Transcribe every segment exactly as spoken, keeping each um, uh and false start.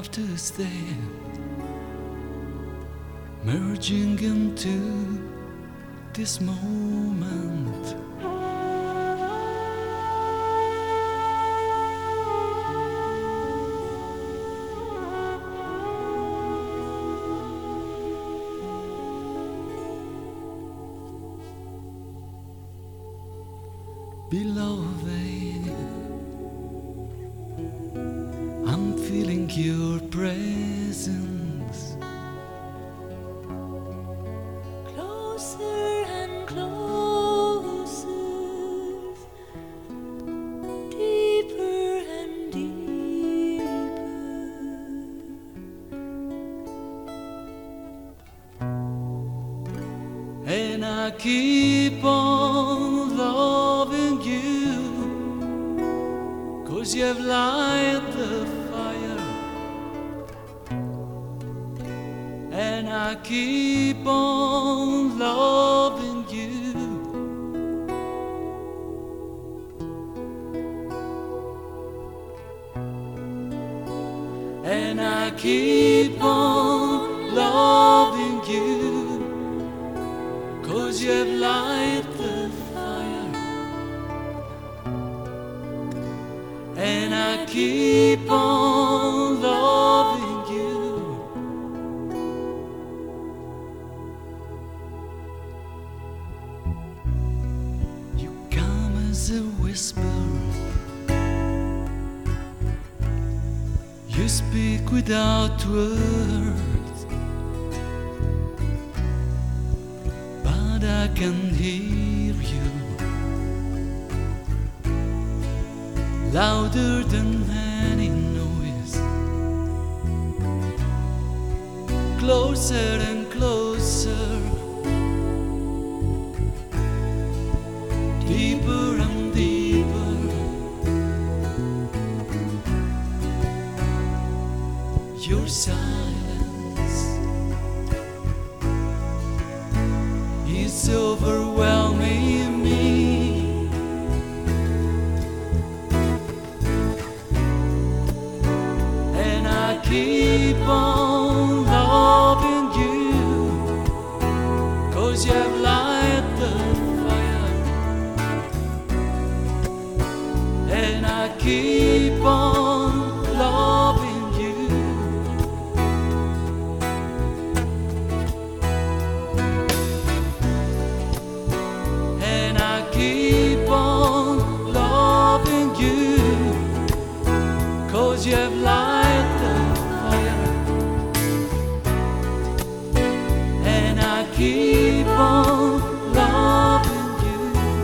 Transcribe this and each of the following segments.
to stay, merging into this moment. Beloved, I'm feeling your presence closer and closer, deeper and deeper, and I keep on loving you, 'cause you have light the fire, and I keep on loving you, and I keep on loving you, 'cause you have light the fire, and I keep on loving you. You come as a whisper, you speak without words, but I can hear you louder than any noise, closer and closer, deeper and deeper. Your silence is overwhelming me, and I keep on loving you, 'cause you have light the fire, and I keep on loving you, and I keep on loving you, 'cause you have light the fire, and I keep on loving you.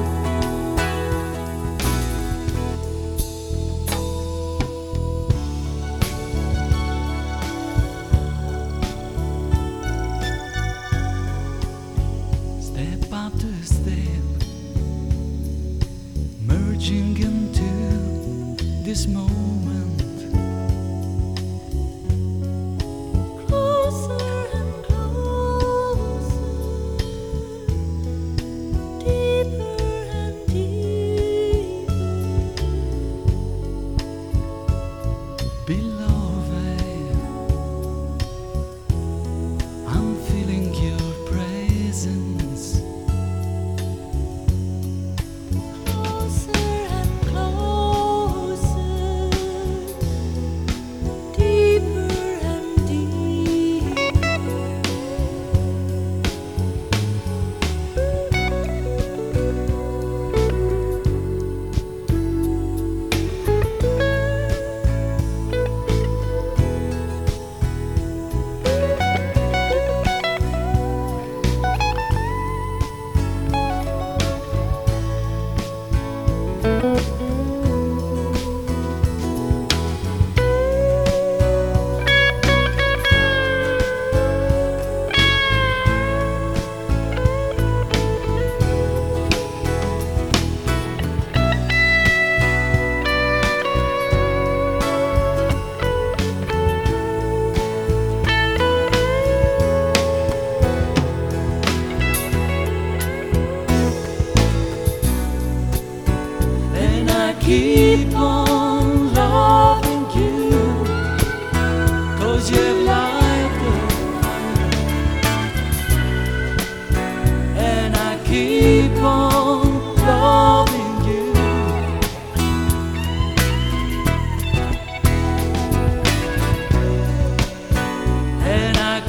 Step after step, merging into this moment. closer and closer, deeper and deeper, Beloved, I'm feeling your presence closer and closer,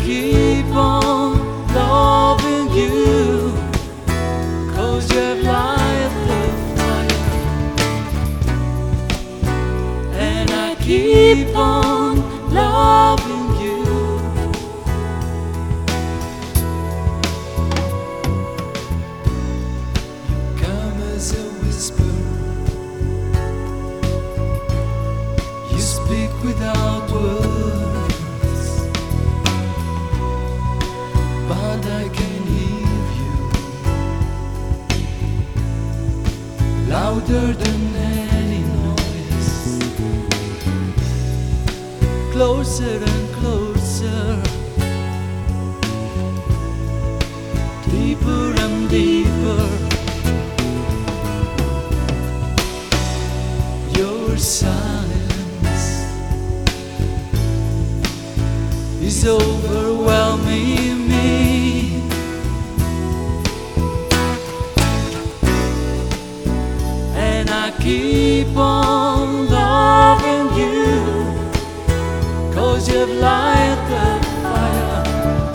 keep on loving you, 'cause you have light the fire. And I keep on loving you. You come as a whisper, you speak without words, but I can hear you louder than any noise, closer and closer, deeper and deeper. Your silence is overwhelming me, and I keep on loving you, 'cause you've light the fire.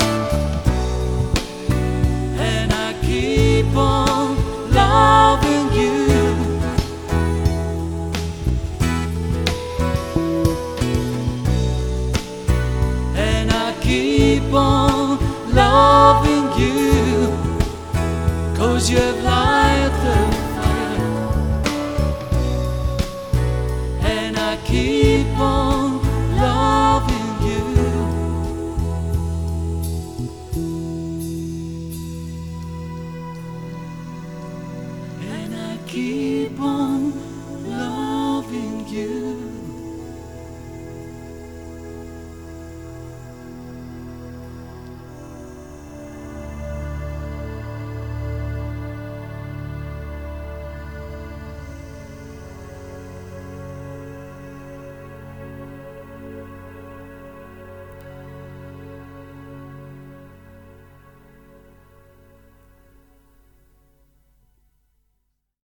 And I keep on loving you. And I keep on loving you, 'cause you've light